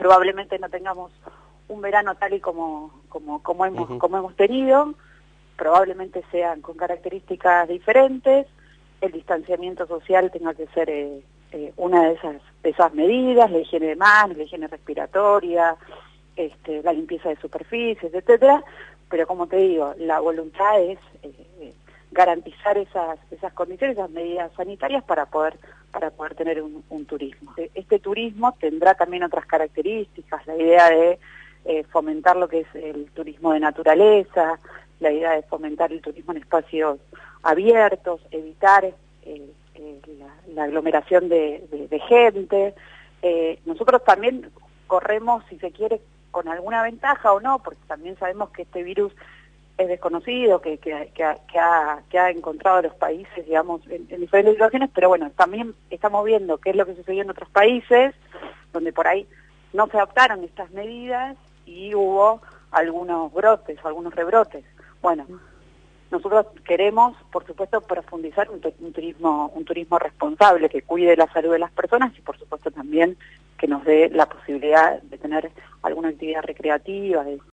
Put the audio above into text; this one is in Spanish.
probablemente no tengamos un verano tal y como hemos tenido, probablemente sean con características diferentes, el distanciamiento social tenga que ser una de esas medidas, la higiene de manos, la higiene respiratoria, la limpieza de superficies, etcétera, pero como te digo, la voluntad es garantizar esas condiciones, esas medidas sanitarias para poder tener un turismo. Este turismo tendrá también otras características, la idea de fomentar lo que es el turismo de naturaleza, la idea de fomentar el turismo en espacios abiertos, evitar la aglomeración de gente. Nosotros también corremos, si se quiere, con alguna ventaja o no, porque también sabemos que este virus es desconocido, que ha encontrado a los países, digamos, en diferentes situaciones, pero bueno, también estamos viendo qué es lo que sucedió en otros países, donde por ahí no se adoptaron estas medidas y hubo algunos brotes, algunos rebrotes. Bueno, nosotros queremos, por supuesto, profundizar un turismo responsable, que cuide la salud de las personas y, por supuesto, también que nos dé la posibilidad de tener alguna actividad recreativa, de